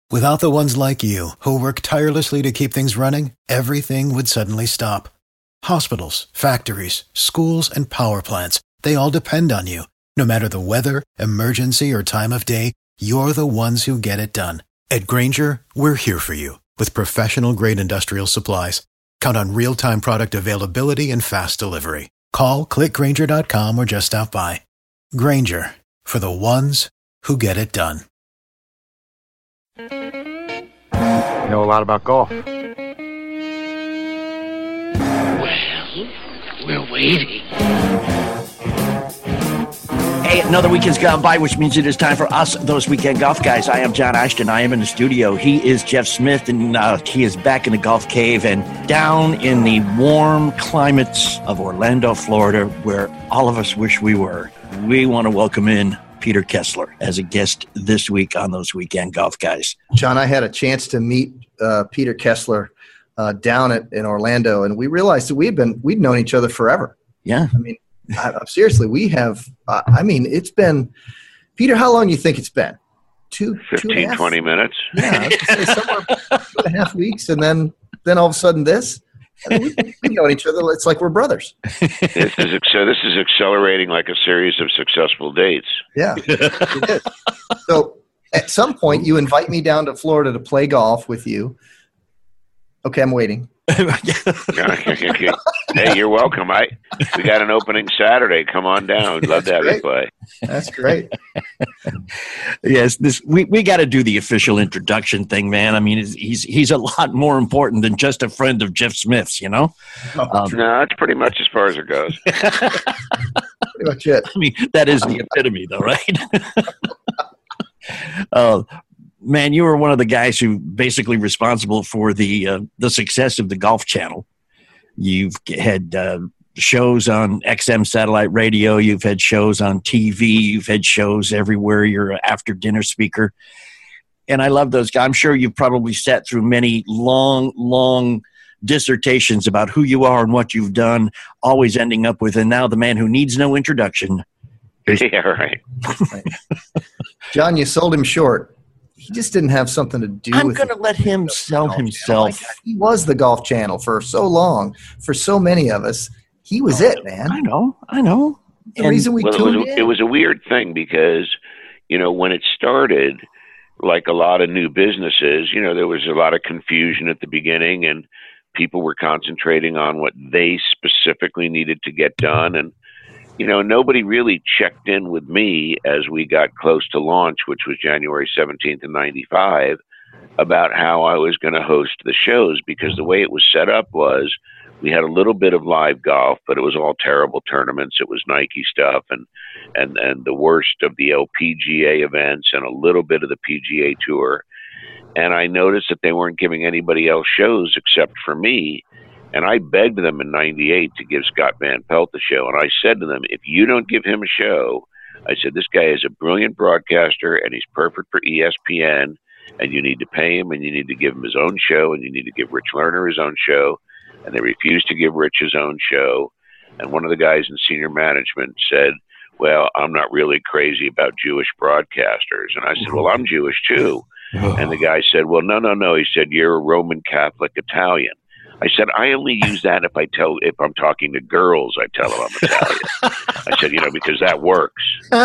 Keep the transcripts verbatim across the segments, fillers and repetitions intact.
Without the ones like you, who work tirelessly to keep things running, everything would suddenly stop. Hospitals, factories, schools, and power plants, they all depend on you. No matter the weather, emergency, or time of day, you're the ones who get it done. At Grainger, we're here for you with professional-grade industrial supplies. Count on real-time product availability and fast delivery. Call, click Grainger dot com, or just stop by. Grainger, for the ones who get it done. You know a lot about golf. Well, we're waiting. Hey, another weekend's gone by, which means it is time for us, those weekend golf guys. I am John Ashton. I am in the studio. He is Jeff Smith, and uh, he is back in the golf cave and down in the warm climates of Orlando, Florida, where all of us wish we were. We want to welcome in Peter Kessler as a guest this week on those weekend golf guys. John, I had a chance to meet uh, Peter Kessler uh, down at in Orlando, and we realized that we'd been we'd known each other forever. Yeah, I mean. I, seriously, we have, uh, I mean, it's been, Peter, how long do you think it's been? Two, fifteen, two twenty minutes. Yeah, I was gonna say somewhere two and a half weeks, and then, then all of a sudden this. I mean, we, we know each other. It's like we're brothers. This is, so this is accelerating like a series of successful dates. Yeah, it is. So at some point, you invite me down to Florida to play golf with you. Okay, I'm waiting. Hey, you're welcome. I we got an opening Saturday. Come on down. Love to have you play. That's great. Yes, this we, we got to do the official introduction thing, man. I mean, he's he's a lot more important than just a friend of Jeff Smith's, you know. Um, no, that's pretty much as far as it goes. Pretty much it. I mean, that is the epitome, though, right? uh, Man, you were one of the guys who basically responsible for the uh, the success of the Golf Channel. You've had uh, shows on X M satellite radio. You've had shows on T V. You've had shows everywhere. You're an after-dinner speaker. And I love those guys. I'm sure you've probably sat through many long, long dissertations about who you are and what you've done, always ending up with, and now the man who needs no introduction. Yeah, right. Right. John, you sold him short. He just didn't have something to do I'm with it. I'm going to let him sell himself. Like, he was the Golf Channel for so long. For so many of us, he was it, man. I know. I know. The and, reason we well, tuned it was, in. it was a weird thing because, you know, when it started, like a lot of new businesses, you know, there was a lot of confusion at the beginning and people were concentrating on what they specifically needed to get done. And, you know, nobody really checked in with me as we got close to launch, which was January seventeenth of ninety-five, about how I was going to host the shows, because the way it was set up was we had a little bit of live golf, but it was all terrible tournaments. It was Nike stuff and, and, and the worst of the L P G A events and a little bit of the P G A Tour. And I noticed that they weren't giving anybody else shows except for me. And I begged them in ninety-eight to give Scott Van Pelt a show. And I said to them, if you don't give him a show, I said, this guy is a brilliant broadcaster and he's perfect for E S P N. And you need to pay him and you need to give him his own show and you need to give Rich Lerner his own show. And they refused to give Rich his own show. And one of the guys in senior management said, well, I'm not really crazy about Jewish broadcasters. And I said, well, I'm Jewish too. And the guy said, well, no, no, no. He said, you're a Roman Catholic Italian. I said, I only use that if I tell, if I'm talking to girls, I tell them I'm Italian. I said, you know, because that works.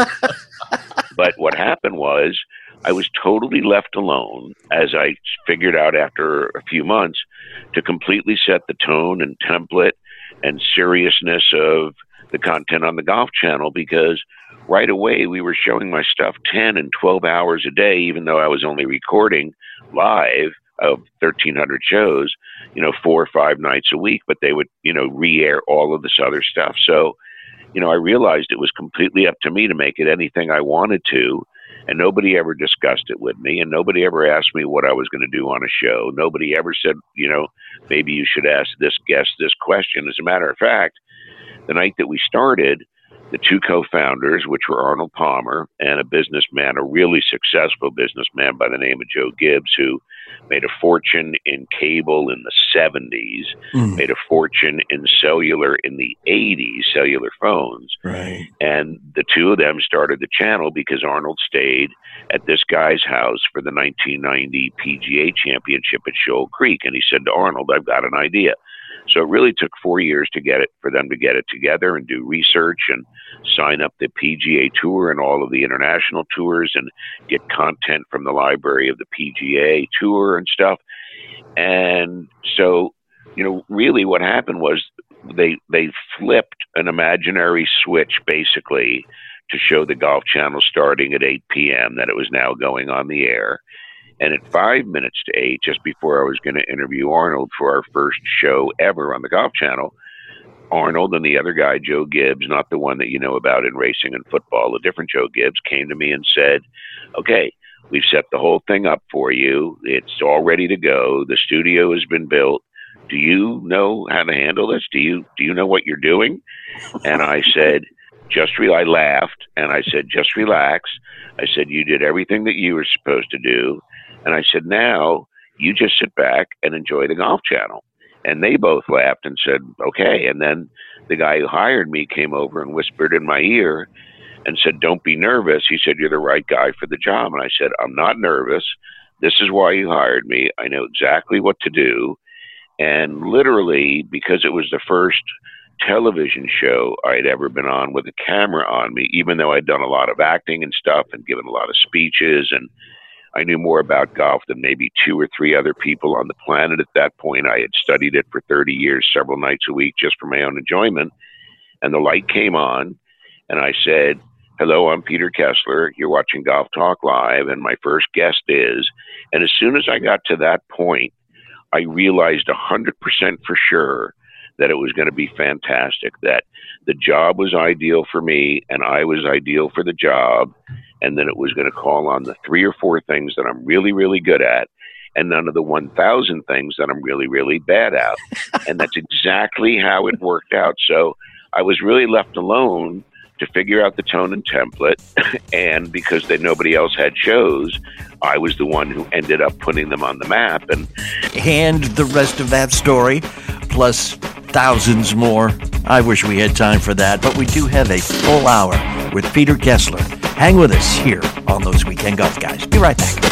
But what happened was I was totally left alone, as I figured out after a few months, to completely set the tone and template and seriousness of the content on the Golf Channel, because right away we were showing my stuff ten and twelve hours a day, even though I was only recording live of thirteen hundred shows, you know, four or five nights a week, but they would, you know, re-air all of this other stuff. So, you know, I realized it was completely up to me to make it anything I wanted to. And nobody ever discussed it with me. And nobody ever asked me what I was going to do on a show. Nobody ever said, you know, maybe you should ask this guest this question. As a matter of fact, the night that we started, the two co-founders, which were Arnold Palmer and a businessman, a really successful businessman by the name of Joe Gibbs, who made a fortune in cable in the seventies, mm. made a fortune in cellular in the eighties, cellular phones. Right. And the two of them started the channel because Arnold stayed at this guy's house for the nineteen ninety P G A Championship at Shoal Creek. And he said to Arnold, I've got an idea. So it really took four years to get it, for them to get it together and do research and sign up the P G A Tour and all of the international tours and get content from the library of the P G A Tour and stuff. And so, you know, really what happened was they they flipped an imaginary switch basically to show the Golf Channel starting at eight p.m. that it was now going on the air. And at five minutes to eight, just before I was going to interview Arnold for our first show ever on the Golf Channel, Arnold and the other guy, Joe Gibbs, not the one that you know about in racing and football, a different Joe Gibbs, came to me and said, okay, we've set the whole thing up for you. It's all ready to go. The studio has been built. Do you know how to handle this? Do you do you know what you're doing? And I said, just re- I laughed, and I said, just relax. I said, you did everything that you were supposed to do. And I said, now you just sit back and enjoy the Golf Channel. And they both laughed and said, okay. And then the guy who hired me came over and whispered in my ear and said, don't be nervous. He said, you're the right guy for the job. And I said, I'm not nervous. This is why you hired me. I know exactly what to do. And literally, because it was the first television show I'd ever been on with a camera on me, even though I'd done a lot of acting and stuff and given a lot of speeches, and I knew more about golf than maybe two or three other people on the planet at that point. I had studied it for thirty years, several nights a week, just for my own enjoyment. And the light came on, and I said, hello, I'm Peter Kessler. You're watching Golf Talk Live, and my first guest is. And as soon as I got to that point, I realized one hundred percent for sure that it was going to be fantastic, that the job was ideal for me, and I was ideal for the job, and then it was going to call on the three or four things that I'm really, really good at, and none of the one thousand things that I'm really, really bad at. And that's exactly how it worked out. So I was really left alone to figure out the tone and template, and because they, nobody else had shows, I was the one who ended up putting them on the map. And and the rest of that story, plus thousands more. I wish we had time for that, but we do have a full hour with Peter Kessler. Hang with us here on Those Weekend Golf Guys. Be right back.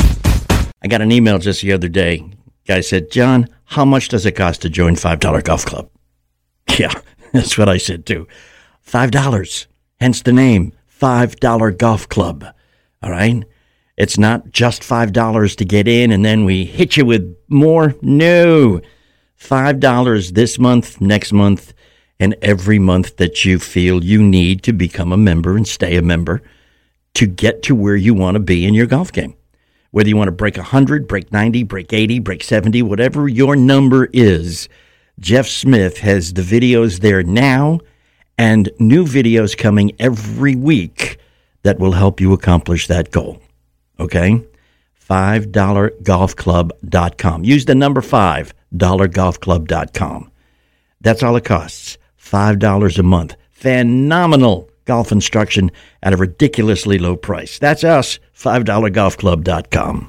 I got an email just the other day. Guy said, John, how much does it cost to join five dollar Golf Club? Yeah, that's what I said too. five dollars, hence the name, five dollar Golf Club. All right? It's not just five dollars to get in and then we hit you with more. No. five dollars this month, next month, and every month that you feel you need to become a member and stay a member to get to where you want to be in your golf game. Whether you want to break one hundred, break ninety, break eighty, break seventy, whatever your number is, Jeff Smith has the videos there now and new videos coming every week that will help you accomplish that goal. Okay? five dollar golf club dot com. Use the number five, dollar golf club dot com. That's all it costs. five dollars a month. Phenomenal golf instruction at a ridiculously low price. That's us, five dollar golf club dot com.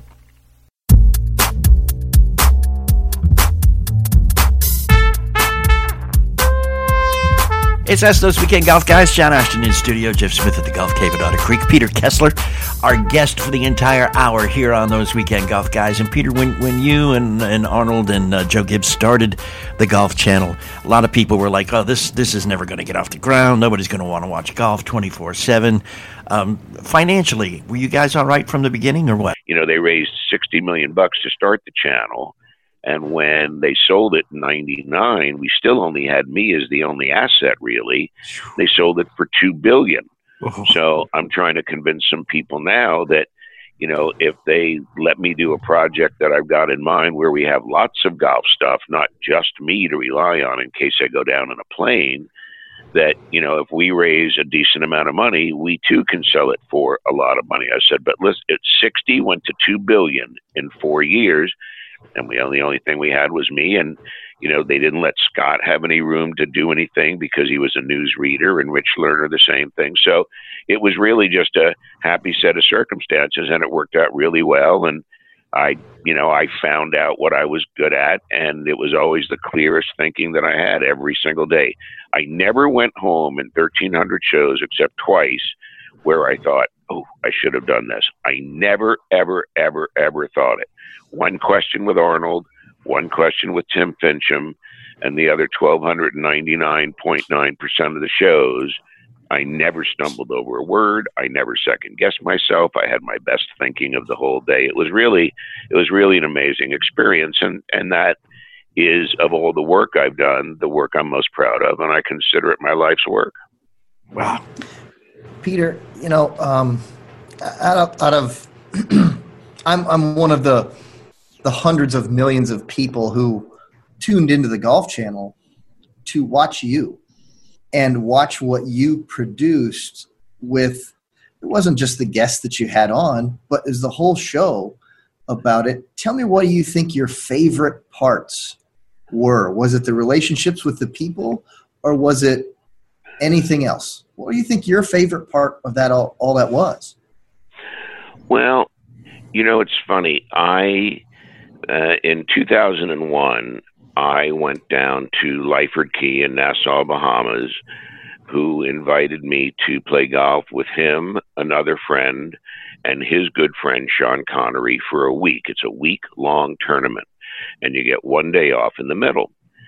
It's us, Those Weekend Golf Guys. John Ashton in studio, Jeff Smith at the Golf Cave at Otter Creek, Peter Kessler, our guest for the entire hour here on Those Weekend Golf Guys. And Peter, when when you and, and Arnold and uh, Joe Gibbs started the Golf Channel, a lot of people were like, oh, this this is never going to get off the ground. Nobody's going to want to watch golf twenty-four seven. Um, financially, were you guys all right from the beginning or what? You know, they raised sixty million bucks to start the channel. And when they sold it in ninety-nine, we still only had me as the only asset, really. They sold it for two billion dollars. Oh. So I'm trying to convince some people now that, you know, if they let me do a project that I've got in mind where we have lots of golf stuff, not just me to rely on in case I go down in a plane, that, you know, if we raise a decent amount of money, we too can sell it for a lot of money. I said, but listen, it's sixty went to two billion in four years. And we only, the only thing we had was me. And, you know, they didn't let Scott have any room to do anything because he was a news reader, and Rich Lerner, the same thing. So it was really just a happy set of circumstances, and it worked out really well. And I, you know, I found out what I was good at, and it was always the clearest thinking that I had every single day. I never went home in thirteen hundred shows except twice where I thought, oh, I should have done this. I never, ever, ever, ever thought it. One question with Arnold, one question with Tim Fincham, and the other one thousand two hundred ninety-nine point nine percent of the shows, I never stumbled over a word. I never second guessed myself. I had my best thinking of the whole day. It was really, it was really an amazing experience. And, and that is, of all the work I've done, the work I'm most proud of. And I consider it my life's work. Wow. Peter, you know, um, out of, out of I'm, I'm one of the, the hundreds of millions of people who tuned into the Golf Channel to watch you and watch what you produced with. It wasn't just the guests that you had on, but is the whole show about it. Tell me, what do you think your favorite parts were? Was it the relationships with the people, or was it anything else? What do you think your favorite part of that all, all that was? Well, you know, it's funny. I, uh, in two thousand one, I went down to Lyford Key in Nassau, Bahamas, who invited me to play golf with him, another friend, and his good friend, Sean Connery, for a week. It's a week-long tournament, and you get one day off in the middle.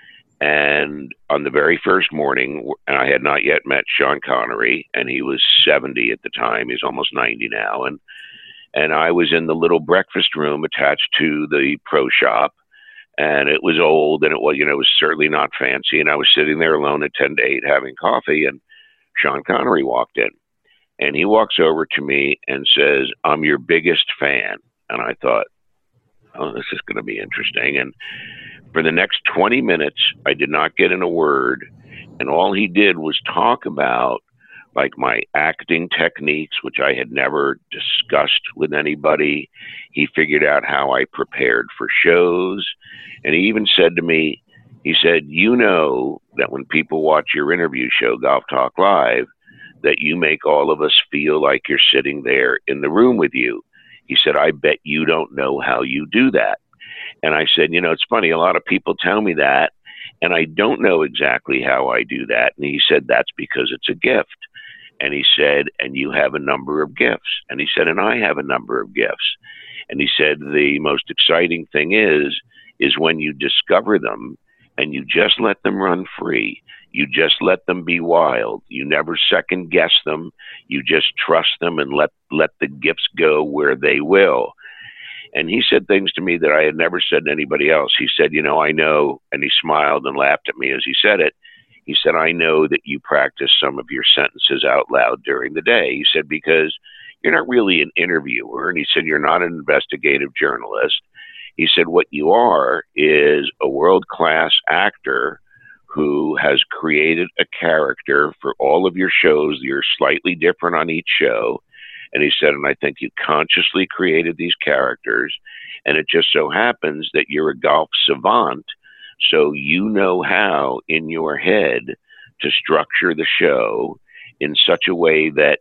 And on the very first morning, and I had not yet met Sean Connery, and he was seventy at the time. He's almost ninety now. And and I was in the little breakfast room attached to the pro shop, and it was old, and it was, you know, it was certainly not fancy. And I was sitting there alone at ten to eight having coffee, and Sean Connery walked in. And he walks over to me and says, "I'm your biggest fan." And I thought, oh, this is going to be interesting. And for the next twenty minutes, I did not get in a word. And all he did was talk about, like, my acting techniques, which I had never discussed with anybody. He figured out how I prepared for shows. And he even said to me, he said, you know that when people watch your interview show, Golf Talk Live, that you make all of us feel like you're sitting there in the room with you. He said, I bet you don't know how you do that. And I said, you know, it's funny, a lot of people tell me that, and I don't know exactly how I do that. And he said, that's because it's a gift. And he said, and you have a number of gifts. And he said, and I have a number of gifts. And he said, the most exciting thing is, is when you discover them and you just let them run free. You just let them be wild. You never second guess them. You just trust them and let, let the gifts go where they will. And he said things to me that I had never said to anybody else. He said, you know, I know, and he smiled and laughed at me as he said it. He said, I know that you practice some of your sentences out loud during the day. He said, because you're not really an interviewer. And he said, you're not an investigative journalist. He said, what you are is a world-class actor who has created a character for all of your shows. You're slightly different on each show. And he said, and I think you consciously created these characters. And it just so happens that you're a golf savant. So you know how, in your head, to structure the show in such a way that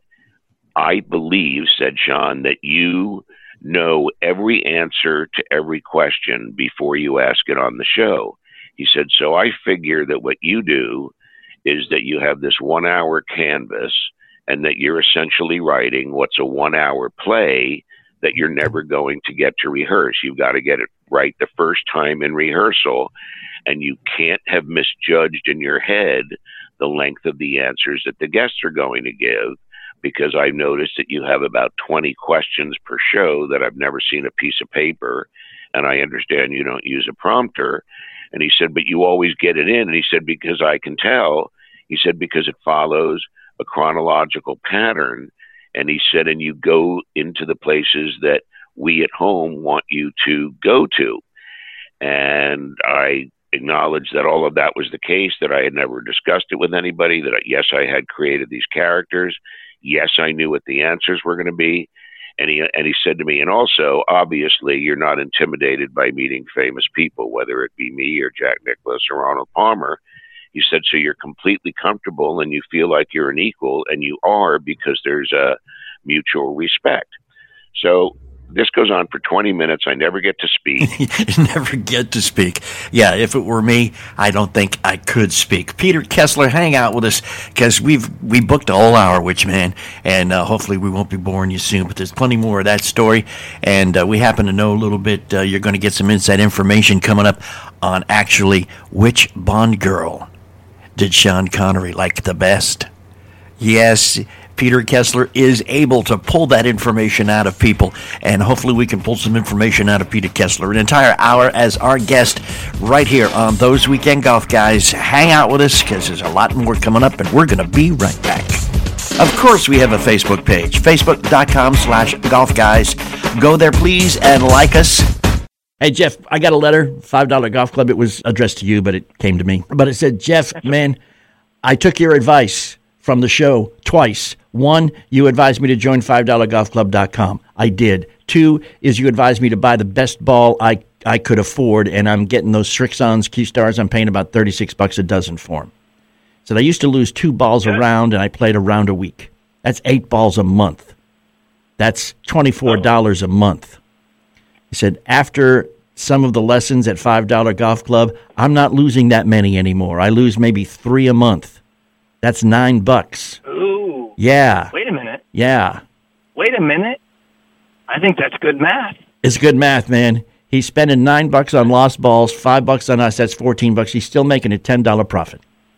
I believe, said Sean, that you know every answer to every question before you ask it on the show. He said, so I figure that what you do is that you have this one-hour canvas and that you're essentially writing what's a one-hour play that you're never going to get to rehearse. You've got to get it right the first time in rehearsal, and you can't have misjudged in your head the length of the answers that the guests are going to give, because I've noticed that you have about twenty questions per show that I've never seen a piece of paper, and I understand you don't use a prompter. And he said, but you always get it in. And he said, because I can tell. He said, because it follows a chronological pattern. And he said, and you go into the places that we at home want you to go to. And I acknowledged that all of that was the case, that I had never discussed it with anybody, that I, yes, I had created these characters. Yes, I knew what the answers were going to be. And he, and he said to me, and also, obviously, you're not intimidated by meeting famous people, whether it be me or Jack Nicklaus or Arnold Palmer. He said, so you're completely comfortable and you feel like you're an equal, and you are, because there's a mutual respect. So this goes on for twenty minutes. I never get to speak. You never get to speak. Yeah, if it were me, I don't think I could speak. Peter Kessler, hang out with us, because we've we booked a whole hour, Witch Man, and uh, hopefully we won't be boring you soon, but there's plenty more of that story, and uh, we happen to know a little bit. Uh, you're going to get some inside information coming up on actually which Bond girl did Sean Connery like the best. Yes, Peter Kessler is able to pull that information out of people, and hopefully we can pull some information out of Peter Kessler. An entire hour as our guest right here on Those Weekend Golf Guys. Hang out with us, because there's a lot more coming up, and we're going to be right back. Of course, we have a Facebook page, facebook.com slash golf guys. Go there, please, and like us. Hey, Jeff, I got a letter, five dollar Golf Club. It was addressed to you, but it came to me. But it said, Jeff, man, I took your advice from the show twice. One, you advised me to join five dollar golf club dot com. I did. Two is you advised me to buy the best ball I, I could afford, and I'm getting those Strixons, Q-Stars. I'm paying about thirty-six bucks a dozen for them. So I used to lose two balls a round, and I played a round a week. That's eight balls a month. That's twenty-four dollars a month. He said, after some of the lessons at five dollar Golf Club, I'm not losing that many anymore. I lose maybe three a month. That's nine bucks. Ooh. Yeah. Wait a minute. Yeah. Wait a minute. I think that's good math. It's good math, man. He's spending nine bucks on lost balls, five bucks on us. That's fourteen bucks. He's still making a ten dollar profit.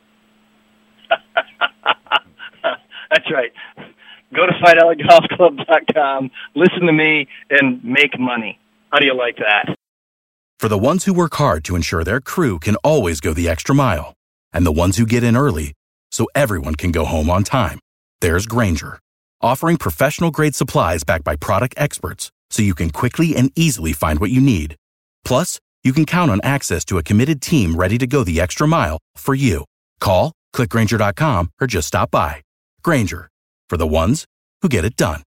That's right. Go to five dollar golf club dot com, listen to me, and make money. How do you like that? For the ones who work hard to ensure their crew can always go the extra mile, and the ones who get in early so everyone can go home on time, there's Grainger, offering professional-grade supplies backed by product experts so you can quickly and easily find what you need. Plus, you can count on access to a committed team ready to go the extra mile for you. Call, click Grainger dot com, or just stop by. Grainger, for the ones who get it done.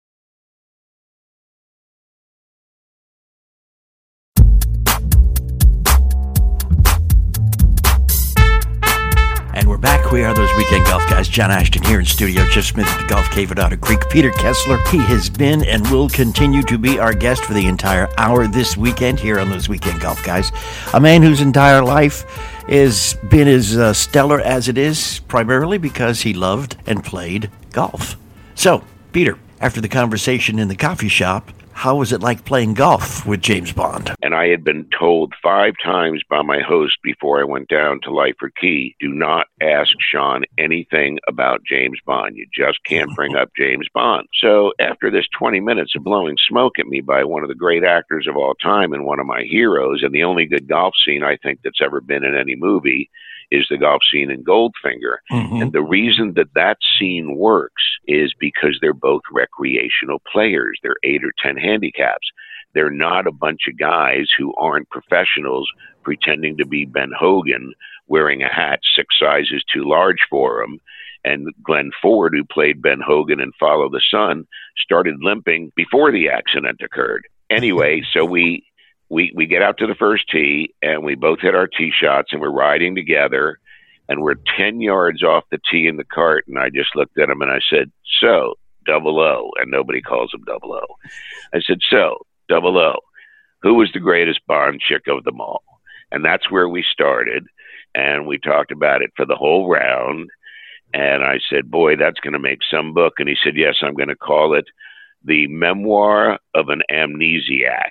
And we're back. We are Those Weekend Golf Guys. John Ashton here in studio. Jeff Smith at the Golf Cave at Otter Creek. Peter Kessler, he has been and will continue to be our guest for the entire hour this weekend here on Those Weekend Golf Guys. A man whose entire life has been as uh, stellar as it is, primarily because he loved and played golf. So, Peter, after the conversation in the coffee shop, how was it like playing golf with James Bond? And I had been told five times by my host before I went down to Lifer Key, do not ask Sean anything about James Bond. You just can't bring up James Bond. So after this twenty minutes of blowing smoke at me by one of the great actors of all time and one of my heroes, and the only good golf scene I think that's ever been in any movie, is the golf scene in Goldfinger. Mm-hmm. And the reason that that scene works is because they're both recreational players. They're eight or ten handicaps. They're not a bunch of guys who aren't professionals pretending to be Ben Hogan wearing a hat six sizes too large for him. And Glenn Ford, who played Ben Hogan in Follow the Sun, started limping before the accident occurred. Anyway, so we... We we get out to the first tee, and we both hit our tee shots, and we're riding together, and we're ten yards off the tee in the cart, and I just looked at him, and I said, so, double O, and nobody calls him double O. I said, so, double O, who was the greatest Bond chick of them all? And that's where we started, and we talked about it for the whole round, and I said, boy, that's going to make some book, and he said, yes, I'm going to call it The Memoir of an Amnesiac.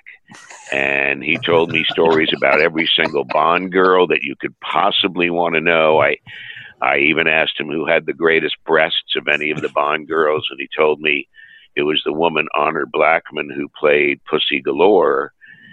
And he told me stories about every single Bond girl that you could possibly want to know. I I even asked him who had the greatest breasts of any of the Bond girls, and he told me it was the woman Honor Blackman who played Pussy Galore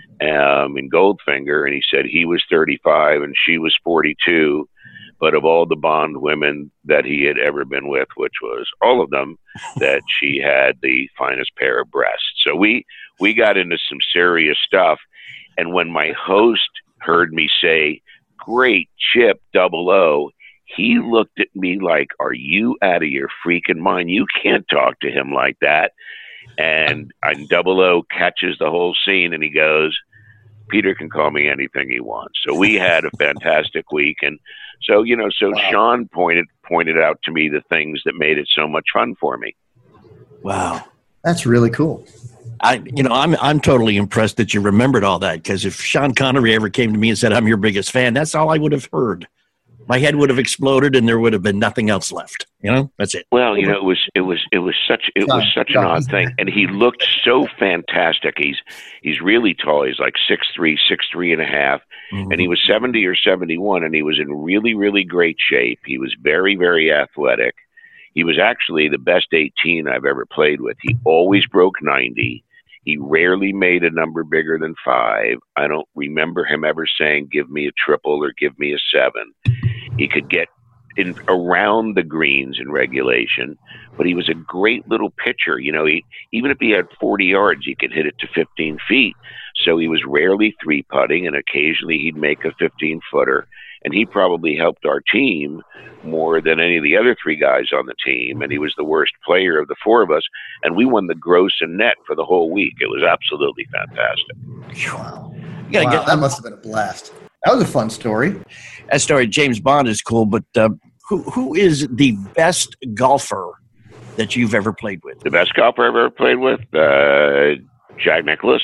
um, in Goldfinger, and he said he was thirty-five and she was forty-two. But of all the Bond women that he had ever been with, which was all of them, that she had the finest pair of breasts. So we, we got into some serious stuff. And when my host heard me say great chip, double O. He looked at me like, are you out of your freaking mind? You can't talk to him like that. And, and double O catches the whole scene, and he goes, Peter can call me anything he wants. So we had a fantastic week. And so, you know, so wow. Sean pointed pointed out to me the things that made it so much fun for me. Wow. That's really cool. I, you know, I'm I'm totally impressed that you remembered all that, because if Sean Connery ever came to me and said, I'm your biggest fan, that's all I would have heard. My head would have exploded and there would have been nothing else left. You know, that's it. Well, you know, it was it was it was such it was such an odd thing, and he looked so fantastic. He's he's really tall. He's like six three, six three and a half, mm-hmm. and he was seventy or seventy-one, and he was in really really great shape. He was very very athletic. He was actually the best eighteen I've ever played with. He always broke ninety. He rarely made a number bigger than five. I don't remember him ever saying, give me a triple or give me a seven. He could get in around the greens in regulation, but he was a great little pitcher. You know, he, even if he had forty yards, he could hit it to fifteen feet. So he was rarely three putting, and occasionally he'd make a fifteen footer. And he probably helped our team more than any of the other three guys on the team. And he was the worst player of the four of us. And we won the gross and net for the whole week. It was absolutely fantastic. Wow. You gotta wow get, that must have been a blast. That was a fun story. That story, James Bond, is cool. But uh, who who is the best golfer that you've ever played with? The best golfer I've ever played with? Uh, Jack Nicklaus.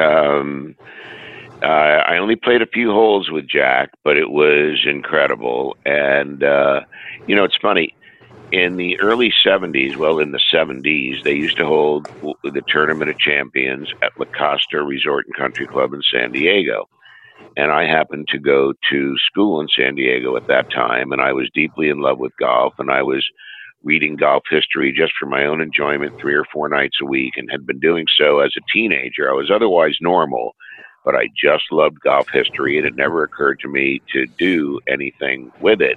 Um Uh, I only played a few holes with Jack, but it was incredible. And, uh, you know, it's funny. In the early seventies, well, in the seventies, they used to hold the Tournament of Champions at La Costa Resort and Country Club in San Diego. And I happened to go to school in San Diego at that time, and I was deeply in love with golf, and I was reading golf history just for my own enjoyment three or four nights a week, and had been doing so as a teenager. I was otherwise normal, but I just loved golf history, and it never occurred to me to do anything with it.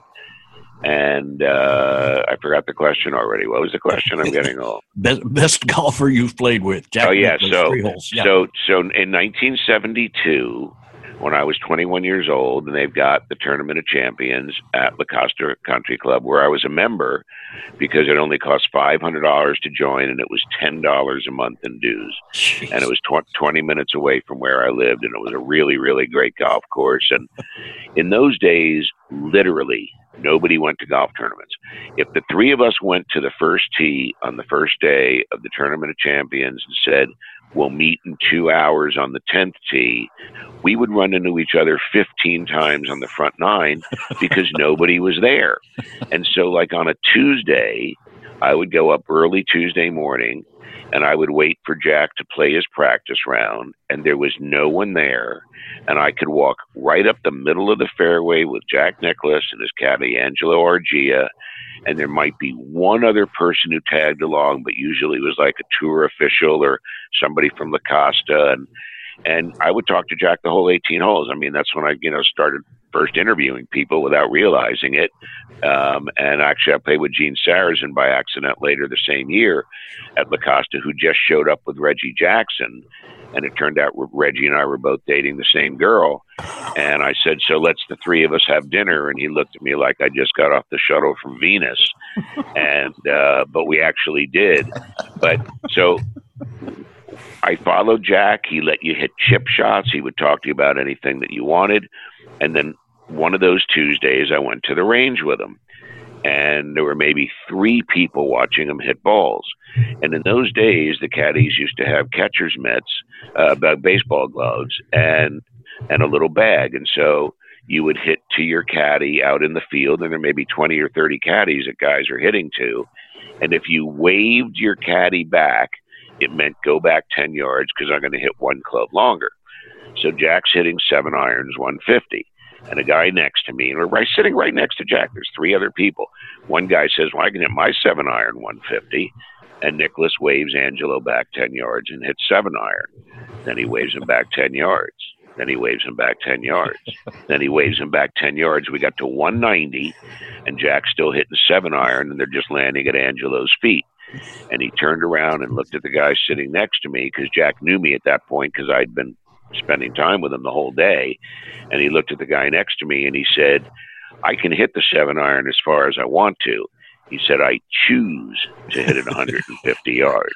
And uh, I forgot the question already. What was the question? I'm getting old. Best, best golfer you've played with. Jack oh, yeah. Nicklaus, So, three holes. Yeah. so, so in nineteen seventy-two, when I was twenty-one years old, and they've got the Tournament of Champions at La Costa Country Club, where I was a member, because it only cost five hundred dollars to join, and it was ten dollars a month in dues. Jeez. And it was tw- twenty minutes away from where I lived, and it was a really, really great golf course. And in those days, literally, nobody went to golf tournaments. If the three of us went to the first tee on the first day of the Tournament of Champions and said, we'll meet in two hours on the tenth tee, we would run into each other fifteen times on the front nine because nobody was there. And so, like on a Tuesday, I would go up early Tuesday morning, and I would wait for Jack to play his practice round, and there was no one there. And I could walk right up the middle of the fairway with Jack Nicklaus and his caddy, Angelo Argia, and there might be one other person who tagged along, but usually it was like a tour official or somebody from La Costa. And, and I would talk to Jack the whole eighteen holes. I mean, that's when I, you know, started first interviewing people without realizing it. Um, and actually, I played with Gene Sarazen by accident later the same year at La Costa, who just showed up with Reggie Jackson. And it turned out Reggie and I were both dating the same girl. And I said, so let's the three of us have dinner. And he looked at me like I just got off the shuttle from Venus. And, uh, but we actually did. But so I followed Jack. He let you hit chip shots. He would talk to you about anything that you wanted. And then one of those Tuesdays, I went to the range with him. And there were maybe three people watching him hit balls. And in those days, the caddies used to have catcher's mitts, uh, baseball gloves, and and a little bag. And so you would hit to your caddy out in the field, and there may be twenty or thirty caddies that guys are hitting to. And if you waved your caddy back, it meant go back ten yards because I'm going to hit one club longer. So Jack's hitting seven irons, one fifty. And a guy next to me, and we're right, sitting right next to Jack, there's three other people. One guy says, well, I can hit my seven iron one fifty. And Nicklaus waves Angelo back ten yards and hits seven iron. Then he waves him back ten yards. Then he waves him back ten yards. Then he waves him back ten yards. We got to one ninety, and Jack's still hitting seven iron, and they're just landing at Angelo's feet. And he turned around and looked at the guy sitting next to me, because Jack knew me at that point because I'd been spending time with him the whole day. And he looked at the guy next to me and he said, I can hit the seven iron as far as I want to. He said, I choose to hit it one hundred fifty yards.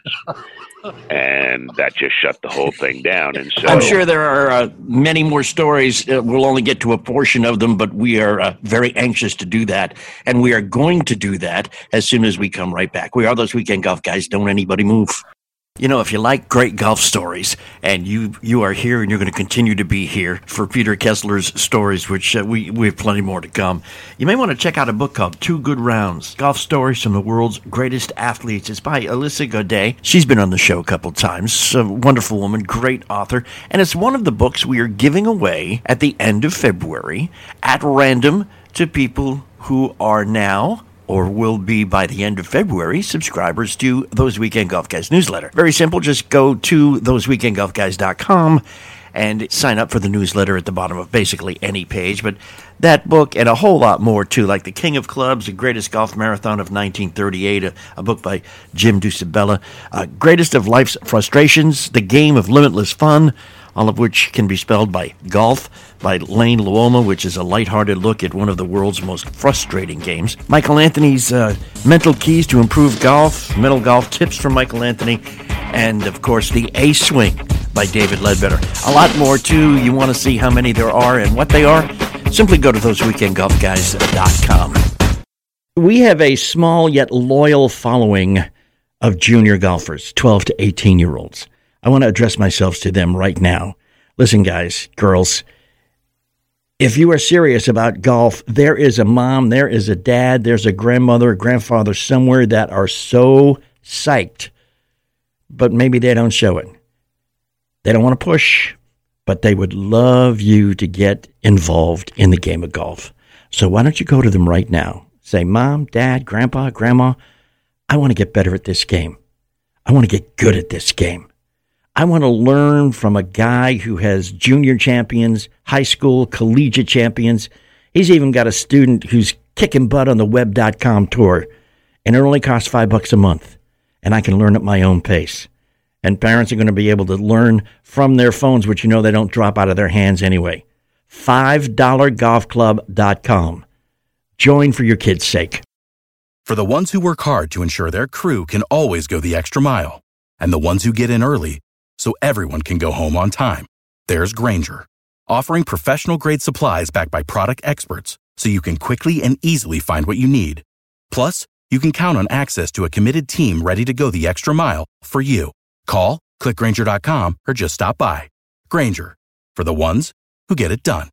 And that just shut the whole thing down. And so I'm sure there are uh, many more stories. Uh, we'll only get to a portion of them, but we are uh, very anxious to do that. And we are going to do that as soon as we come right back. We are those Weekend Golf Guys. Don't anybody move. You know, if you like great golf stories, and you you are here and you're going to continue to be here for Peter Kessler's stories, which uh, we, we have plenty more to come, you may want to check out a book called Two Good Rounds, Golf Stories from the World's Greatest Athletes. It's by Alyssa Godet. She's been on the show a couple times. A wonderful woman, great author. And it's one of the books we are giving away at the end of February at random to people who are now or will be by the end of February, subscribers to Those Weekend Golf Guys newsletter. Very simple. Just go to those weekend golf guys dot com and sign up for the newsletter at the bottom of basically any page. But that book and a whole lot more, too, like The King of Clubs, The Greatest Golf Marathon of nineteen thirty-eight, a, a book by Jim Dusabella, uh, Greatest of Life's Frustrations, The Game of Limitless Fun, all of which can be spelled by Golf, by Lane Luoma, which is a lighthearted look at one of the world's most frustrating games. Michael Anthony's uh, Mental Keys to Improve Golf, Mental Golf Tips from Michael Anthony, and, of course, The A-Swing by David Ledbetter. A lot more, too. You want to see how many there are and what they are? Simply go to those weekend golf guys dot com. We have a small yet loyal following of junior golfers, twelve to eighteen-year-olds. I want to address myself to them right now. Listen, guys, girls, if you are serious about golf, there is a mom, there is a dad, there's a grandmother, a grandfather somewhere that are so psyched, but maybe they don't show it. They don't want to push, but they would love you to get involved in the game of golf. So why don't you go to them right now? Say, Mom, Dad, Grandpa, Grandma, I want to get better at this game. I want to get good at this game. I want to learn from a guy who has junior champions, high school, collegiate champions. He's even got a student who's kicking butt on the web dot com tour, and it only costs five bucks a month, and I can learn at my own pace. And parents are going to be able to learn from their phones, which you know they don't drop out of their hands anyway. five dollar golf club dot com. Join for your kids' sake. For the ones who work hard to ensure their crew can always go the extra mile, and the ones who get in early so everyone can go home on time, there's Grainger, offering professional-grade supplies backed by product experts so you can quickly and easily find what you need. Plus, you can count on access to a committed team ready to go the extra mile for you. Call, click Grainger dot com, or just stop by. Grainger, for the ones who get it done.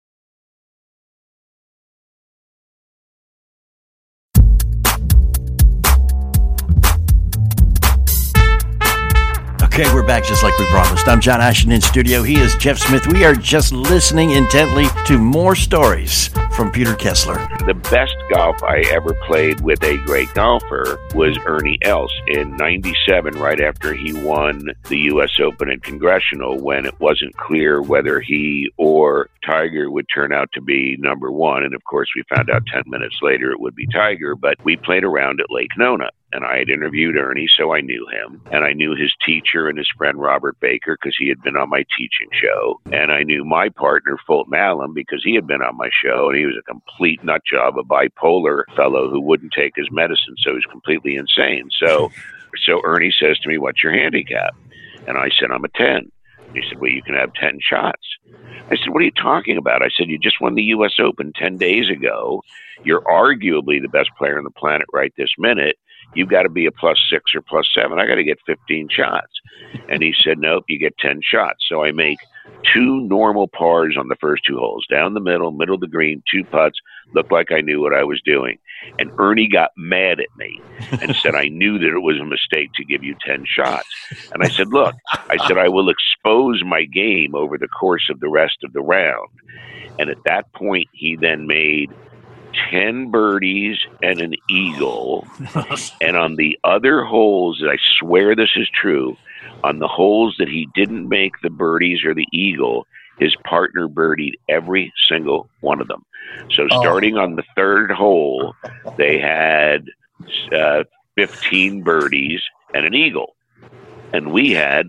Okay, we're back just like we promised. I'm John Ashton in studio. He is Jeff Smith. We are just listening intently to more stories from Peter Kessler. The best golf I ever played with a great golfer was Ernie Els in ninety-seven, right after he won the U S Open and Congressional, when it wasn't clear whether he or Tiger would turn out to be number one. And of course, we found out ten minutes later it would be Tiger, but we played around at Lake Nona. And I had interviewed Ernie, so I knew him. And I knew his teacher and his friend Robert Baker because he had been on my teaching show. And I knew my partner, Fulton Allen, because he had been on my show. And he was a complete nut job, a bipolar fellow who wouldn't take his medicine. So he was completely insane. So, so Ernie says to me, what's your handicap? And I said, I'm a ten. He said, well, you can have ten shots. I said, what are you talking about? I said, you just won the U S Open ten days ago. You're arguably the best player on the planet right this minute. You've got to be a plus six or plus seven. I got to get fifteen shots. And he said, nope, you get ten shots. So I make two normal pars on the first two holes, down the middle, middle of the green, two putts, looked like I knew what I was doing. And Ernie got mad at me and said, I knew that it was a mistake to give you ten shots. And I said, look, I said, I will expose my game over the course of the rest of the round. And at that point, he then made ten birdies and an eagle. And on the other holes, I swear this is true, on the holes that he didn't make the birdies or the eagle, his partner birdied every single one of them. So starting oh. on the third hole, they had uh, fifteen birdies and an eagle. And we had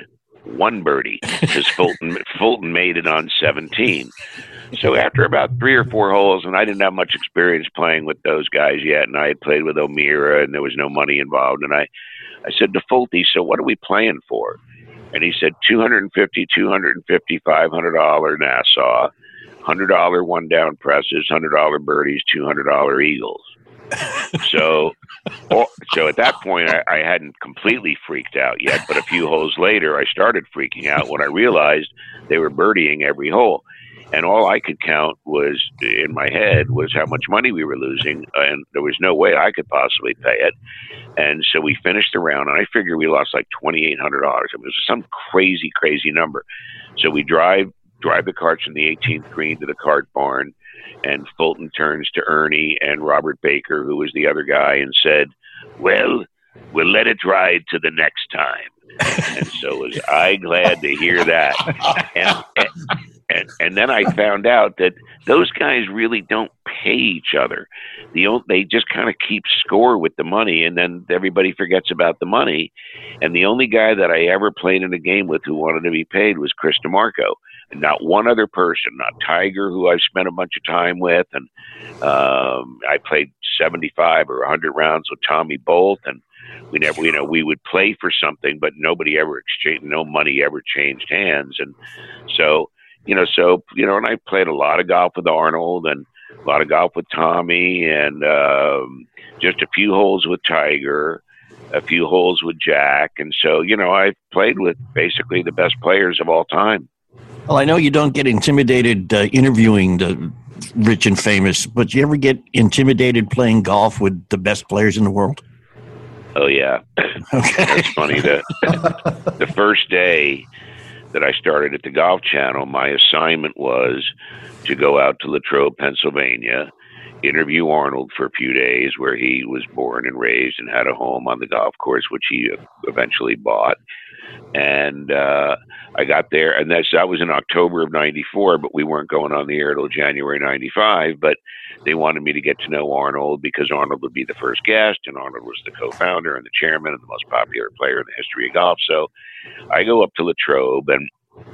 one birdie because Fulton Fulton made it on seventeen. So after about three or four holes, and I didn't have much experience playing with those guys yet, and I had played with O'Meara, and there was no money involved, and I, I said to Fulty, so what are we playing for? And he said two hundred fifty dollars, two hundred fifty dollars, five hundred dollars Nassau, one hundred dollars one down presses, one hundred dollars birdies, two hundred dollars eagles. So, so at that point, I, I hadn't completely freaked out yet, but a few holes later, I started freaking out when I realized they were birdieing every hole. And all I could count was, in my head, was how much money we were losing, and there was no way I could possibly pay it. And so we finished the round, and I figured we lost like twenty-eight hundred dollars. It was some crazy, crazy number. So we drive drive the carts from the eighteenth green to the cart barn, and Fulton turns to Ernie and Robert Baker, who was the other guy, and said, well, we'll let it ride to the next time. And so was I glad to hear that. And, and, and, and then I found out that those guys really don't pay each other. The old, they just kind of keep score with the money, and then everybody forgets about the money. And the only guy that I ever played in a game with who wanted to be paid was Chris DeMarco. And not one other person, not Tiger, who I've spent a bunch of time with. And um, I played seventy-five or one hundred rounds with Tommy Bolt. And we never, you know, we would play for something, but nobody ever exchanged, no money ever changed hands. And so, you know, so, you know, and I played a lot of golf with Arnold and a lot of golf with Tommy and um, just a few holes with Tiger, a few holes with Jack. And so, you know, I've played with basically the best players of all time. Well, I know you don't get intimidated uh, interviewing the rich and famous, but you ever get intimidated playing golf with the best players in the world? Oh, yeah. Okay. That's funny. The, the first day that I started at the Golf Channel, my assignment was to go out to Latrobe, Pennsylvania, interview Arnold for a few days, where he was born and raised and had a home on the golf course, which he eventually bought. And uh, I got there, and that's, that was in October of ninety-four, but we weren't going on the air till January ninety-five. But they wanted me to get to know Arnold because Arnold would be the first guest, and Arnold was the co-founder and the chairman and the most popular player in the history of golf. So I go up to Latrobe, and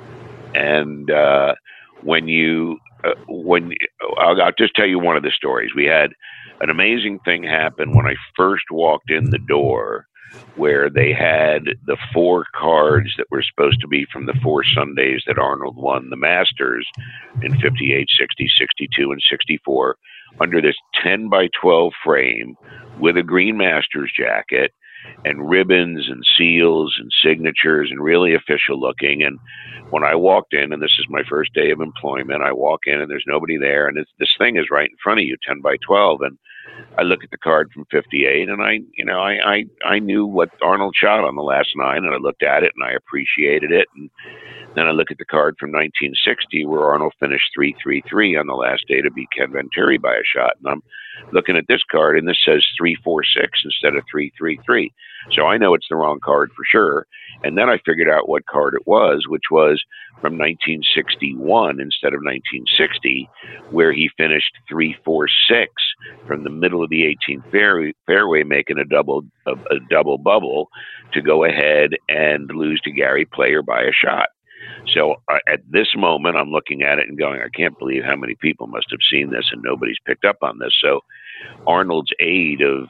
and uh, when you uh, when I'll, I'll just tell you one of the stories. We had an amazing thing happen when I first walked in the door, where they had the four cards that were supposed to be from the four Sundays that Arnold won the Masters in fifty-eight, sixty, sixty-two, and sixty-four under this ten by twelve frame with a green Masters jacket and ribbons and seals and signatures and really official looking. And when I walked in, and this is my first day of employment, I walk in and there's nobody there, and it's, this thing is right in front of you, ten by twelve. And I look at the card from fifty-eight, and I, you know, I, I, I knew what Arnold shot on the last nine, and I looked at it and I appreciated it. And then I look at the card from nineteen sixty, where Arnold finished three three three on the last day to beat Ken Venturi by a shot. And I'm looking at this card, and this says three four six instead of three three three. So I know it's the wrong card for sure. And then I figured out what card it was, which was from nineteen sixty-one instead of nineteen sixty, where he finished three four six from the middle of the eighteenth fairway, fairway making a double a, a double bubble to go ahead and lose to Gary Player by a shot. So uh, at this moment, I'm looking at it and going, I can't believe how many people must have seen this and nobody's picked up on this. So Arnold's aide of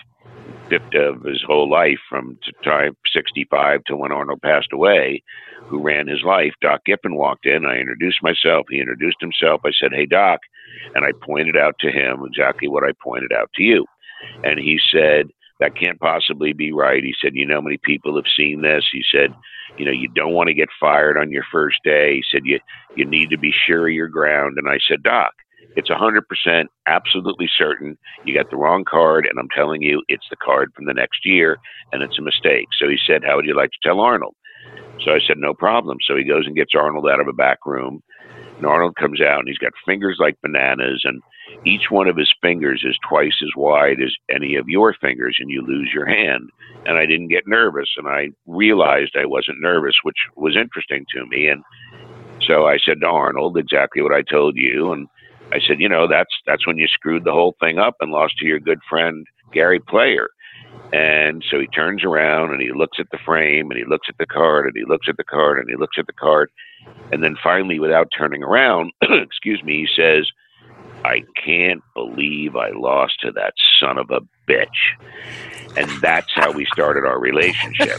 of his whole life, from time sixty-five to when Arnold passed away, who ran his life, Doc Giffen, walked in. I introduced myself. He introduced himself. I said, "Hey, Doc," and I pointed out to him exactly what I pointed out to you. And he said, "That can't possibly be right." He said, "You know how many people have seen this?" He said, "You know, you don't want to get fired on your first day." He said, you, you need to be sure of your ground. And I said, "Doc, it's one hundred percent absolutely certain you got the wrong card, and I'm telling you it's the card from the next year, and it's a mistake." So he said, "How would you like to tell Arnold?" So I said, "No problem." So he goes and gets Arnold out of a back room, and Arnold comes out, and he's got fingers like bananas, and each one of his fingers is twice as wide as any of your fingers, and you lose your hand. And I didn't get nervous, and I realized I wasn't nervous, which was interesting to me. And so I said to Arnold exactly what I told you, and I said, "You know, that's that's when you screwed the whole thing up and lost to your good friend Gary Player." And so he turns around and he looks at the frame and he looks at the card and he looks at the card and he looks at the card. And then finally, without turning around, excuse me, he says, "I can't believe I lost to that son of a bitch." And that's how we started our relationship.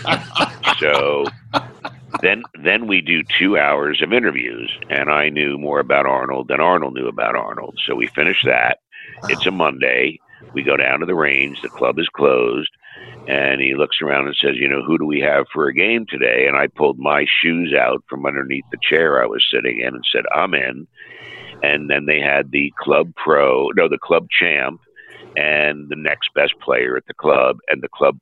So then then we do two hours of interviews, and I knew more about Arnold than Arnold knew about Arnold. So we finish that. It's a Monday. We go down to the range. The club is closed. And he looks around and says, "You know, who do we have for a game today?" And I pulled my shoes out from underneath the chair I was sitting in and said, "I'm in." And then they had the club pro, no, the club champ, and the next best player at the club. And the club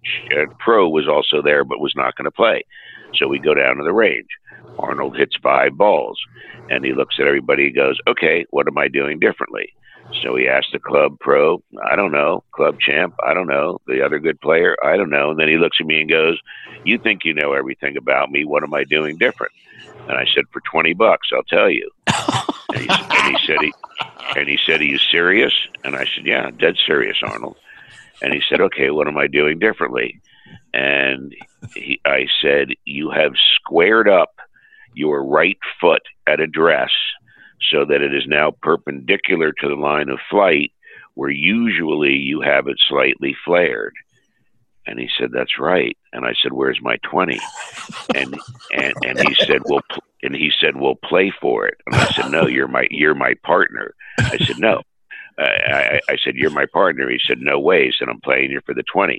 pro was also there, but was not going to play. So we go down to the range. Arnold hits five balls. And he looks at everybody and goes, "Okay, what am I doing differently?" So he asked the club pro, "I don't know. Club champ, I don't know. The other good player, I don't know." And then he looks at me and goes, "You think you know everything about me. What am I doing different?" And I said, "For twenty bucks, I'll tell you." And he, and he said, he, and he said, "Are you serious?" And I said, "Yeah, dead serious, Arnold." And he said, "Okay, what am I doing differently?" And he, I said, "You have squared up your right foot at address so that it is now perpendicular to the line of flight, where usually you have it slightly flared." And he said, "That's right." And I said, "Where's my twenty?" And and and he said, "Well," and he said, "Well, play for it." And I said, "No, you're my you're my partner." I said, "No." Uh, I, I said, "You're my partner." He said, "No way." He said, "I'm playing you for the twenty."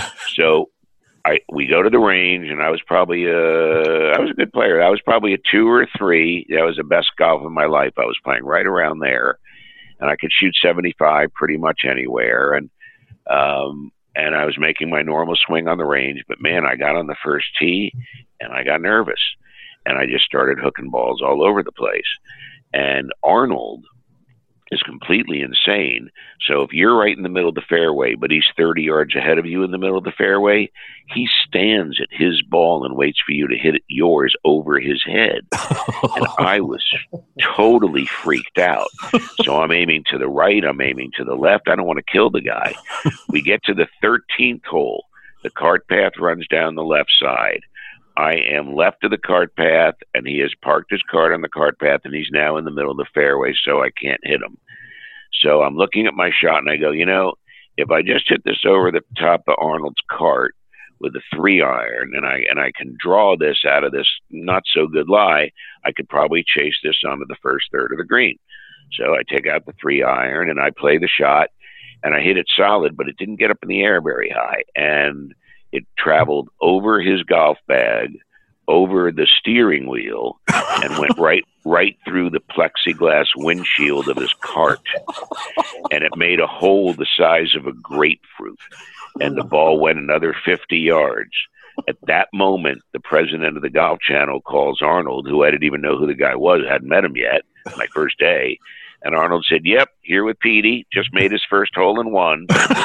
So I we go to the range, and I was probably a I was a good player. I was probably a two or a three. That was the best golf of my life. I was playing right around there, and I could shoot seventy-five pretty much anywhere. And um, and I was making my normal swing on the range. But man, I got on the first tee, and I got nervous, and I just started hooking balls all over the place. And Arnold is completely insane. So if you're right in the middle of the fairway, but he's thirty yards ahead of you in the middle of the fairway, he stands at his ball and waits for you to hit yours over his head. And I was totally freaked out. So I'm aiming to the right. I'm aiming to the left. I don't want to kill the guy. We get to the thirteenth hole. The cart path runs down the left side. I am left of the cart path, and he has parked his cart on the cart path, and he's now in the middle of the fairway, so I can't hit him. So I'm looking at my shot, and I go, you know, if I just hit this over the top of Arnold's cart with a three iron, and I and I can draw this out of this not so good lie, I could probably chase this onto the first third of the green. So I take out the three iron, and I play the shot, and I hit it solid, but it didn't get up in the air very high, and it traveled over his golf bag, over the steering wheel, and went right right through the plexiglass windshield of his cart. And it made a hole the size of a grapefruit. And the ball went another fifty yards. At that moment, the president of the Golf Channel calls Arnold, who I didn't even know who the guy was, hadn't met him yet, my first day. And Arnold said, "Yep, here with Petey, just made his first hole in one."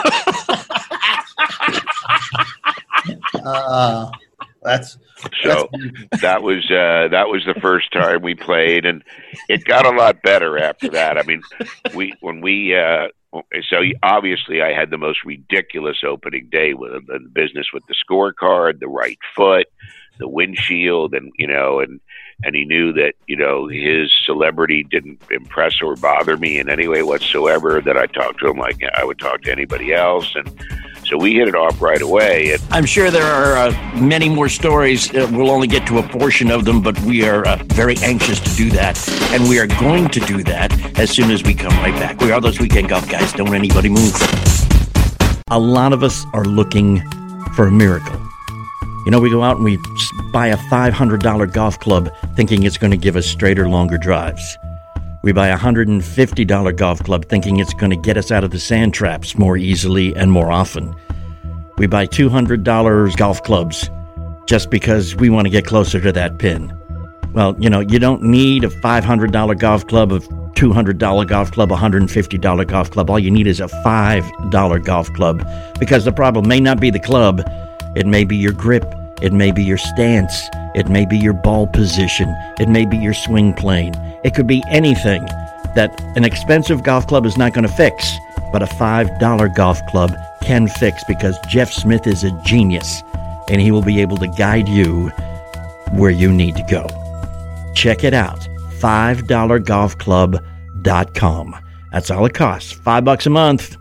Uh, that's so that's that was uh, that was the first time we played, and it got a lot better after that. I mean, we when we uh, so obviously I had the most ridiculous opening day with the business with the scorecard, the right foot, the windshield, and you know, and and he knew that you know his celebrity didn't impress or bother me in any way whatsoever. That I talked to him like I would talk to anybody else, and so we hit it off right away. And I'm sure there are uh, many more stories. Uh, we'll only get to a portion of them, but we are uh, very anxious to do that. And we are going to do that as soon as we come right back. We are those Weekend Golf Guys. Don't anybody move. A lot of us are looking for a miracle. You know, we go out and we buy a five hundred dollars golf club thinking it's going to give us straighter, longer drives. We buy a one hundred fifty dollars golf club thinking it's going to get us out of the sand traps more easily and more often. We buy two hundred dollars golf clubs just because we want to get closer to that pin. Well, you know, you don't need a five hundred dollars golf club, a two hundred dollars golf club, a one hundred fifty dollars golf club. All you need is a five dollars golf club, because the problem may not be the club. It may be your grip. It may be your stance. It may be your ball position. It may be your swing plane. It could be anything that an expensive golf club is not going to fix, but a five dollars golf club can fix, because Jeff Smith is a genius and he will be able to guide you where you need to go. Check it out, five dollar golf club dot com. That's all it costs, five bucks a month.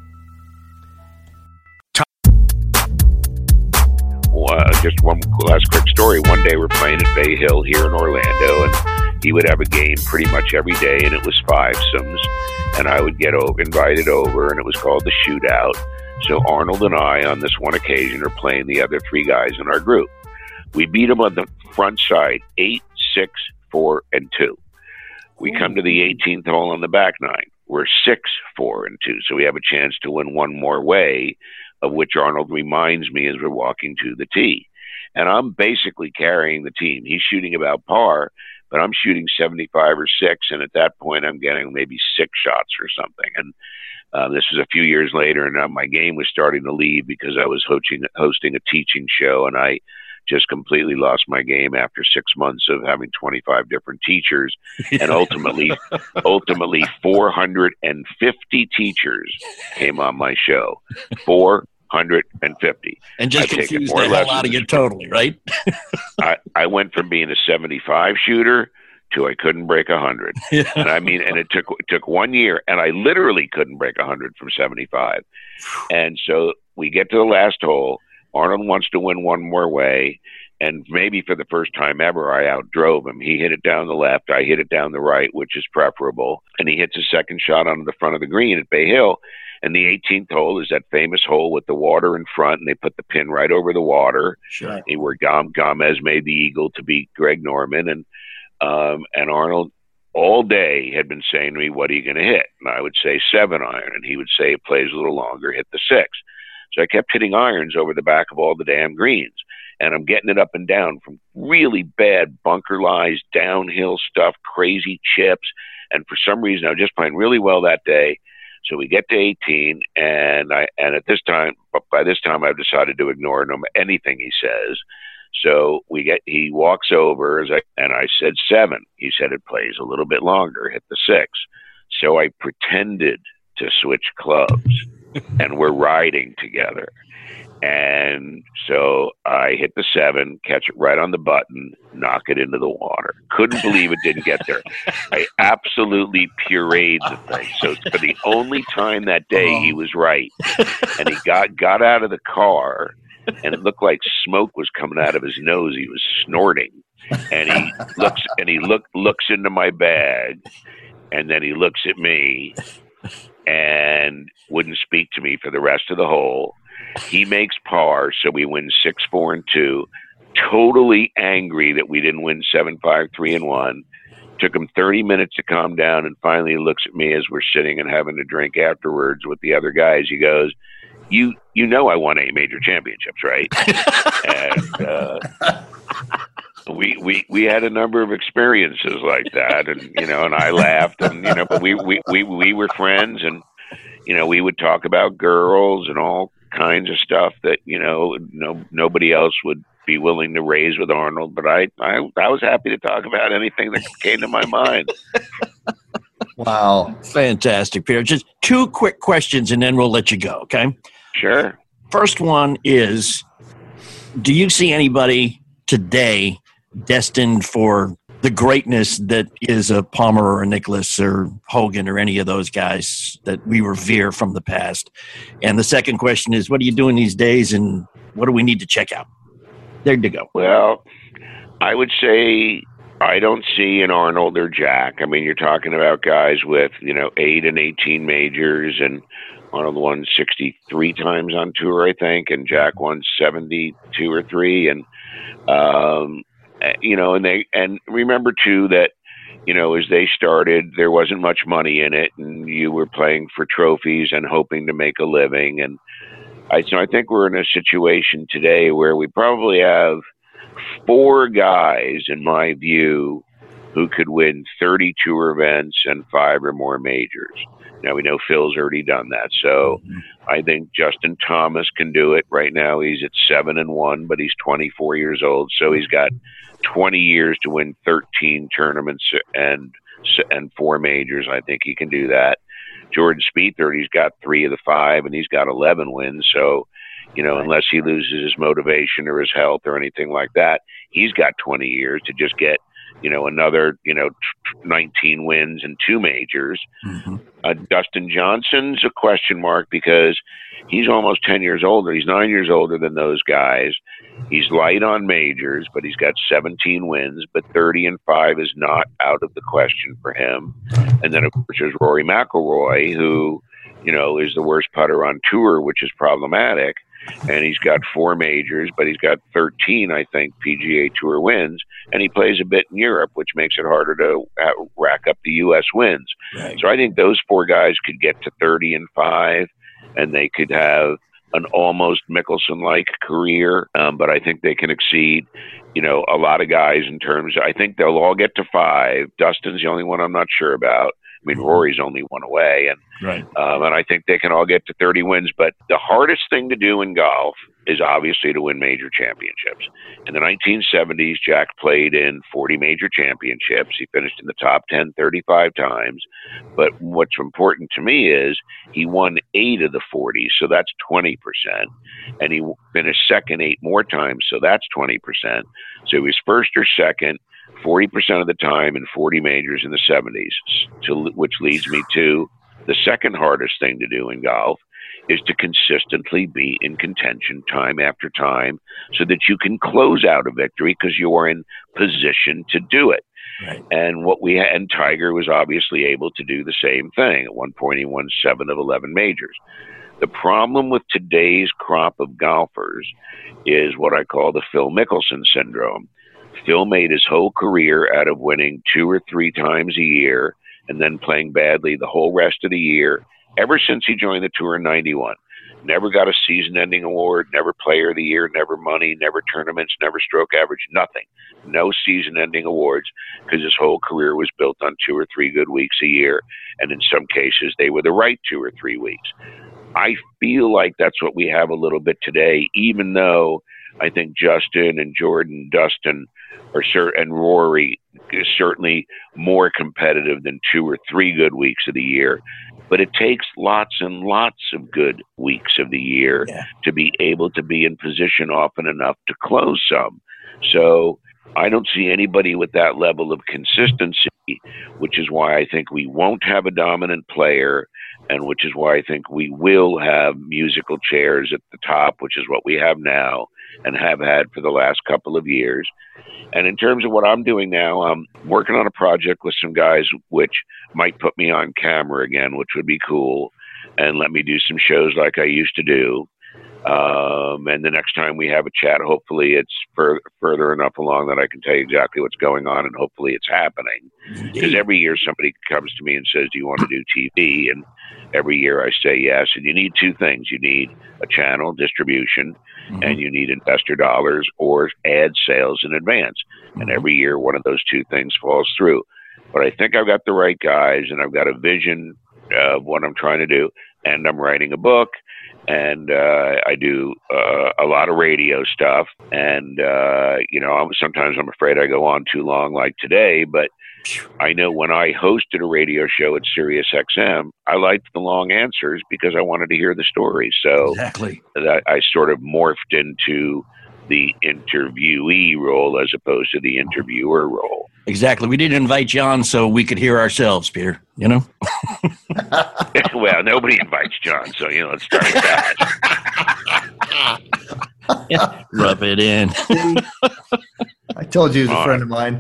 Uh, just one last quick story. One day we're playing at Bay Hill here in Orlando, and he would have a game pretty much every day, and it was fivesomes, and I would get over, invited over, and it was called the Shootout. So Arnold and I, on this one occasion, are playing the other three guys in our group. We beat them on the front side, eight, six, four, and two. We come to the eighteenth hole on the back nine. We're six, four, and two, so we have a chance to win one more way, of which Arnold reminds me as we're walking to the tee. And I'm basically carrying the team. He's shooting about par, but I'm shooting seventy-five or six, and at that point I'm getting maybe six shots or something. And uh, this was a few years later, and uh, my game was starting to leave because I was hosting, hosting a teaching show, and I just completely lost my game after six months of having twenty-five different teachers. And ultimately, ultimately four hundred fifty teachers came on my show. four hundred fifty. And just I've confused the hell out of you totally, right? I, I went from being a seventy-five shooter to I couldn't break one hundred. Yeah. And I mean, and it took it took one year, and I literally couldn't break one hundred from seventy-five. And so we get to the last hole. Arnold wants to win one more way, and maybe for the first time ever, I outdrove him. He hit it down the left, I hit it down the right, which is preferable, and he hits a second shot onto the front of the green at Bay Hill. And the eighteenth hole is that famous hole with the water in front, and they put the pin right over the water. Sure. Where Gom- Gomez made the eagle to beat Greg Norman, and um, and Arnold all day had been saying to me, "What are you going to hit?" And I would say seven iron, and he would say it plays a little longer, hit the six. So I kept hitting irons over the back of all the damn greens, and I'm getting it up and down from really bad bunker lies, downhill stuff, crazy chips, and for some reason I was just playing really well that day. So we get to eighteen, and I and at this time, by this time, I've decided to ignore no anything he says. So we get he walks over, as I, and I said seven. He said it plays a little bit longer, hit the six. So I pretended to switch clubs, and we're riding together. And so I hit the seven, catch it right on the button, knock it into the water. Couldn't believe it didn't get there. I absolutely pureed the thing. So for the only time that day, he was right. And he got, got out of the car, and it looked like smoke was coming out of his nose. He was snorting. And he looks and he look, looks into my bag, and then he looks at me and wouldn't speak to me for the rest of the hole. He makes par, so we win six, four, and two. Totally angry that we didn't win seven, five, three, and one. Took him thirty minutes to calm down, and finally he looks at me as we're sitting and having a drink afterwards with the other guys. He goes, "You, you know, I won eight major championships, right?" and uh, we we we had a number of experiences like that, and you know, and I laughed, and you know, but we we we we were friends, and you know, we would talk about girls and all kinds of stuff that, you know, no nobody else would be willing to raise with Arnold, but I, I I was happy to talk about anything that came to my mind. Wow. Fantastic, Peter. Just two quick questions and then we'll let you go, okay? Sure. First one is, do you see anybody today destined for the greatness that is a Palmer or a Nicklaus or Hogan or any of those guys that we revere from the past? And the second question is, what are you doing these days and what do we need to check out? There you go. Well, I would say I don't see an Arnold or Jack. I mean, you're talking about guys with, you know, eight and eighteen majors, and Arnold won sixty-three times on tour, I think, and Jack won seventy-two or three. And, um, you know, and they, and remember too that, you know, as they started, there wasn't much money in it, and you were playing for trophies and hoping to make a living. And I, so I think we're in a situation today where we probably have four guys, in my view, who could win thirty tour events and five or more majors. Now, we know Phil's already done that. So I think Justin Thomas can do it. Right now, he's at seven and one, but he's twenty-four years old. So he's got twenty years to win thirteen tournaments and and four majors. I think he can do that. Jordan Spieth, he's got three of the five, and he's got eleven wins. So, you know, right. unless he loses his motivation or his health or anything like that, he's got twenty years to just get, you know, another, you know, nineteen wins and two majors. Mm-hmm. Uh, Dustin Johnson's a question mark because he's almost ten years older. He's nine years older than those guys. He's light on majors, but he's got seventeen wins, but thirty and five is not out of the question for him. And then, of course, there's Rory McIlroy, who, you know, is the worst putter on tour, which is problematic. And he's got four majors, but he's got thirteen, I think, P G A Tour wins. And he plays a bit in Europe, which makes it harder to uh, rack up the U S wins. Right. So I think those four guys could get to thirty and five, and they could have an almost Mickelson-like career. Um, but I think they can exceed, you know, a lot of guys in terms of, I think they'll all get to five. Dustin's the only one I'm not sure about. I mean, Rory's only one away, and right. um, and I think they can all get to thirty wins. But the hardest thing to do in golf is obviously to win major championships. In the nineteen seventies, Jack played in forty major championships. He finished in the top ten thirty-five times. But what's important to me is he won eight of the forty, so that's twenty percent. And he finished second eight more times, so that's twenty percent. So he was first or second forty percent of the time in forty majors in the seventies, to, which leads me to the second hardest thing to do in golf is to consistently be in contention time after time so that you can close out a victory because you are in position to do it. Right. And what we had, and Tiger was obviously able to do the same thing. At one point, he won seven of eleven majors. The problem with today's crop of golfers is what I call the Phil Mickelson syndrome. Phil made his whole career out of winning two or three times a year and then playing badly the whole rest of the year ever since he joined the tour in ninety-one. Never got a season-ending award, never player of the year, never money, never tournaments, never stroke average, nothing. No season-ending awards because his whole career was built on two or three good weeks a year, and in some cases they were the right two or three weeks. I feel like that's what we have a little bit today, even though I think Justin and Jordan, Dustin, are cert- and Rory is certainly more competitive than two or three good weeks of the year. But it takes lots and lots of good weeks of the year yeah. to be able to be in position often enough to close some. So I don't see anybody with that level of consistency, which is why I think we won't have a dominant player, and which is why I think we will have musical chairs at the top, which is what we have now and have had for the last couple of years. And in terms of what I'm doing now, I'm working on a project with some guys which might put me on camera again, which would be cool, and let me do some shows like I used to do. Um, and the next time we have a chat, hopefully it's fur- further enough along that I can tell you exactly what's going on, and hopefully it's happening. Because every year somebody comes to me and says, do you want to do T V? And every year I say yes. And you need two things. You need a channel, distribution, mm-hmm. and you need investor dollars or ad sales in advance. Mm-hmm. And every year one of those two things falls through. But I think I've got the right guys, and I've got a vision of what I'm trying to do. And I'm writing a book. And uh, I do uh, a lot of radio stuff. And, uh, you know, I'm, sometimes I'm afraid I go on too long like today. But I know when I hosted a radio show at Sirius X M, I liked the long answers because I wanted to hear the story. So exactly. I, I sort of morphed into the interviewee role as opposed to the interviewer role. Exactly. We didn't invite you on so we could hear ourselves, Peter, you know? Well, nobody invites John, so, you know, let's start with that. Yeah, rub it in. I told you he was a friend of mine.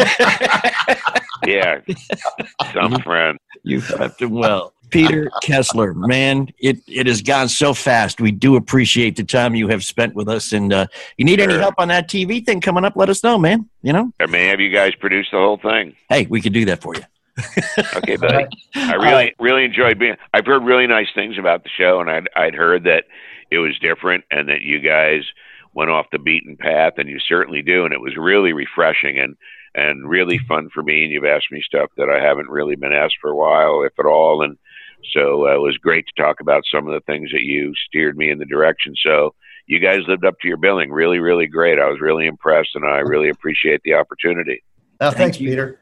Yeah, some friend. You prepped him well. Peter Kessler, man, it, it has gone so fast. We do appreciate the time you have spent with us. And uh, you need sure. any help on that T V thing coming up, let us know, man. You know? I may have you guys produce the whole thing. Hey, we could do that for you. Okay, buddy. I really, right. really enjoyed being. I've heard really nice things about the show, and I'd, I'd heard that it was different and that you guys went off the beaten path, and you certainly do. And it was really refreshing and, and really fun for me. And you've asked me stuff that I haven't really been asked for a while, if at all. And so uh, it was great to talk about some of the things that you steered me in the direction. So you guys lived up to your billing. Really, really great. I was really impressed, and I really appreciate the opportunity. Oh, thanks, Thank Peter.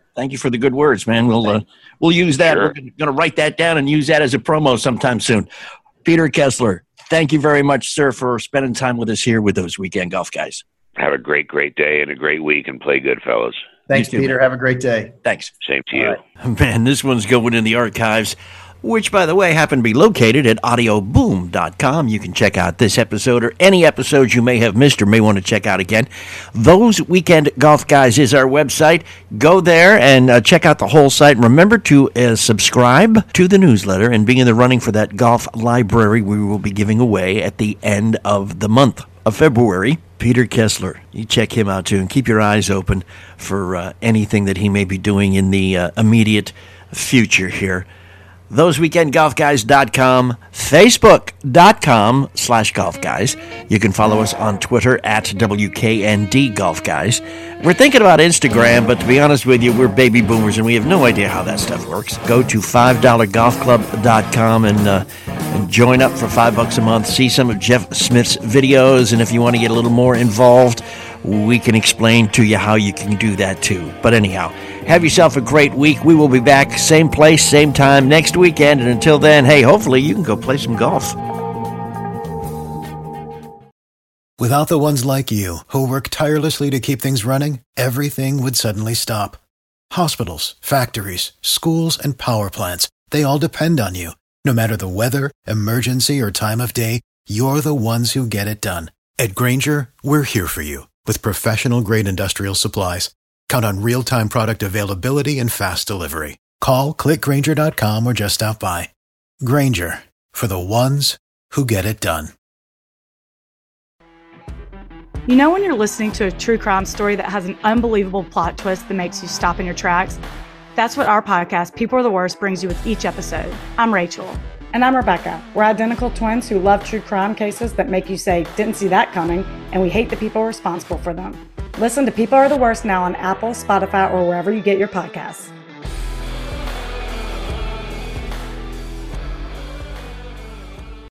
Thank you for the good words, man. We'll uh, we'll use that. Sure. We're going to write that down and use that as a promo sometime soon. Peter Kessler, thank you very much, sir, for spending time with us here with those Weekend Golf Guys. Have a great, great day and a great week, and play good, fellas. Thanks, You too, Peter. man. Have a great day. Thanks. Same to you. Man, this one's going in the archives, which, by the way, happen to be located at audio boom dot com. You can check out this episode or any episodes you may have missed or may want to check out again. Those Weekend Golf Guys is our website. Go there and uh, check out the whole site. Remember to uh, subscribe to the newsletter and be in the running for that golf library we will be giving away at the end of the month of February. Peter Kessler, you check him out too, and keep your eyes open for uh, anything that he may be doing in the uh, immediate future here. those weekend golf guys dot com, facebook dot com slash golf guys. You can follow us on Twitter at W K N D Golf Guys. We're thinking about Instagram, but to be honest with you, we're baby boomers and we have no idea how that stuff works. Go to five dollar golf club dot com and, uh, and join up for five bucks a month. See some of Jeff Smith's videos, and if you want to get a little more involved, we can explain to you how you can do that too. But anyhow, have yourself a great week. We will be back same place, same time next weekend. And until then, hey, hopefully you can go play some golf. Without the ones like you, who work tirelessly to keep things running, everything would suddenly stop. Hospitals, factories, schools, and power plants, they all depend on you. No matter the weather, emergency, or time of day, you're the ones who get it done. At Grainger, we're here for you with professional-grade industrial supplies. Count on real-time product availability and fast delivery. Call, click Grainger dot com, or just stop by. Grainger, for the ones who get it done. You know when you're listening to a true crime story that has an unbelievable plot twist that makes you stop in your tracks? That's what our podcast, People Are the Worst, brings you with each episode. I'm Rachel. And I'm Rebecca. We're identical twins who love true crime cases that make you say, didn't see that coming, and we hate the people responsible for them. Listen to People Are the Worst now on Apple, Spotify, or wherever you get your podcasts.